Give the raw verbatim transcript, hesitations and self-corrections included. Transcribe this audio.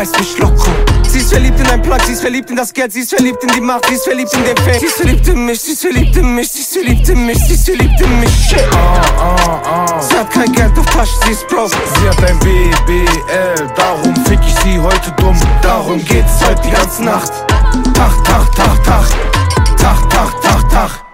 reißt mich loco. Sie ist verliebt in ein Plug, sie ist verliebt in das Geld, sie ist verliebt in die Macht, sie ist verliebt in den Fame. Sie ist verliebt in mich, sie ist verliebt in mich, sie ist verliebt in mich, sie ist verliebt in mich. Shit. Ah, ah, ah. Sie hat kein Geld auf Tasche, sie ist broke. Sie hat ein B B L, darum fick ich sie heute dumm. Darum geht's heute die ganze Nacht. Tach, tach, tach, tach. Tach, tach, tach, tach.